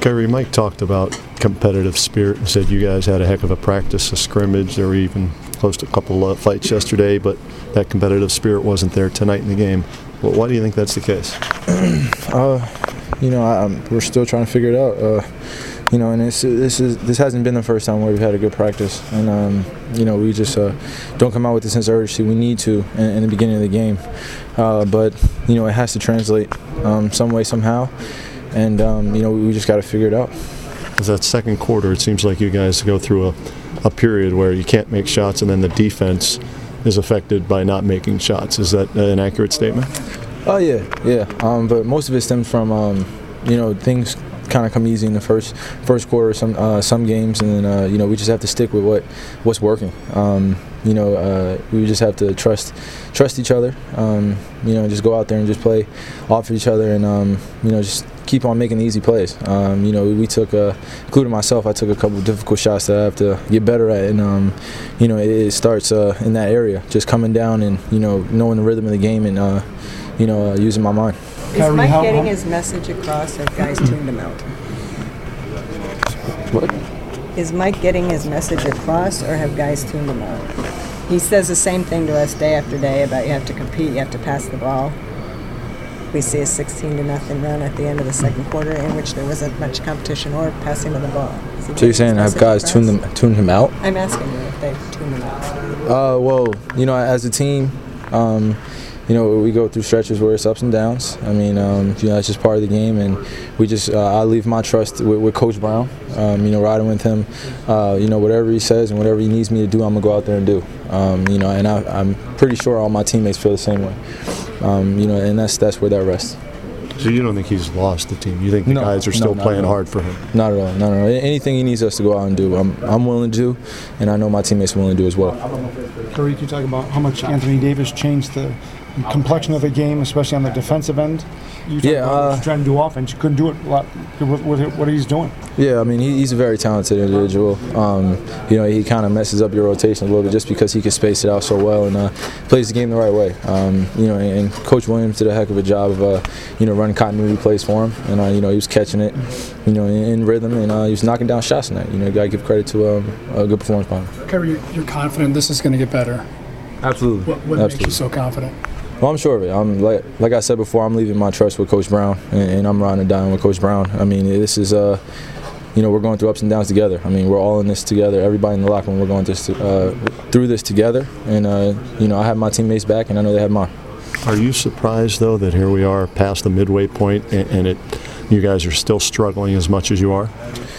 Kyrie, Mike talked about competitive spirit and said you guys had a heck of a practice, a scrimmage. There were even close to a couple of fights yesterday, but that competitive spirit wasn't there tonight in the game. Well, why do you think that's the case? We're still trying to figure it out. And this hasn't been the first time where we've had a good practice, and we just don't come out with the sense of urgency we need to in the beginning of the game. But it has to translate some way, somehow, and we just got to figure it out. Because that second quarter, it seems like you guys go through a period where you can't make shots, and then the defense is affected by not making shots. Is that an accurate statement? Oh yeah. But most of it stems from things kind of come easy in the first quarter, some games, and then we just have to stick with what's working. We just have to trust each other. Just go out there and just play off of each other, and just keep on making easy plays. We took, including myself, I took a couple of difficult shots that I have to get better at, and it starts in that area, just coming down and knowing the rhythm of the game and using my mind. Is Mike getting his message across, or guys tuned him out? What? Is Mike getting his message across, or have guys tuned him out? He says the same thing to us day after day about you have to compete, you have to pass the ball. We see a 16-0 run at the end of the second quarter in which there wasn't much competition or passing of the ball. So you're saying have guys tuned him out? I'm asking you if they've tuned him out. As a team, we go through stretches where it's ups and downs. I mean, it's just part of the game, and we just I leave my trust with Coach Brown. Riding with him, whatever he says and whatever he needs me to do, I'm gonna go out there and do. And I'm pretty sure all my teammates feel the same way. And that's where that rests. So you don't think he's lost the team? You think the guys are still playing hard for him? Not at all. Anything he needs us to go out and do, I'm willing to do, and I know my teammates are willing to do as well. Curry, can you talk about how much Anthony Davis changed the complexion of the game, especially on the defensive end? You talked about trying to do offense. You couldn't do it a lot with what he's doing. Yeah, I mean, he's a very talented individual. He kind of messes up your rotation a little bit just because he can space it out so well and plays the game the right way. And Coach Williams did a heck of a job of, running continuity plays for him. And, he was catching it, in rhythm, and he was knocking down shots tonight. You got to give credit to a good performance by him. Kyrie, you're confident this is going to get better? Absolutely. What makes you so confident? Well, I'm sure of it. I'm like I said before, I'm leaving my trust with Coach Brown, and I'm riding and dying with Coach Brown. I mean, this is, we're going through ups and downs together. I mean, we're all in this together. Everybody in the locker room, we're going through this together. And, I have my teammates back, and I know they have mine. Are you surprised, though, that here we are past the midway point, and you guys are still struggling as much as you are?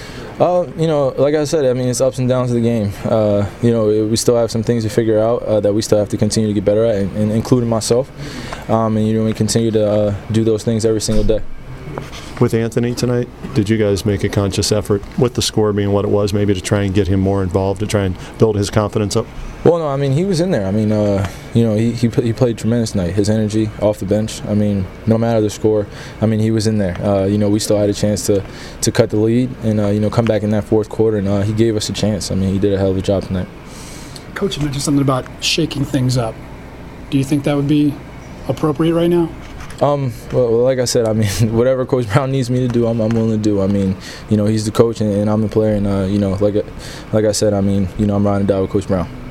Like I said, I mean, it's ups and downs of the game. We still have some things to figure out that we still have to continue to get better at, and including myself. We continue to do those things every single day. With Anthony tonight, did you guys make a conscious effort, with the score being what it was, maybe to try and get him more involved, to try and build his confidence up? Well, no, I mean, he was in there. I mean, he played tremendous tonight. His energy off the bench, I mean, no matter the score, I mean, he was in there. We still had a chance to cut the lead and, come back in that fourth quarter, and he gave us a chance. I mean, he did a hell of a job tonight. Coach, you mentioned something about shaking things up. Do you think that would be appropriate right now? Well, like I said, I mean, whatever Coach Brown needs me to do, I'm willing to do. I mean, he's the coach and I'm the player, and like I said, I mean, I'm riding and die with Coach Brown.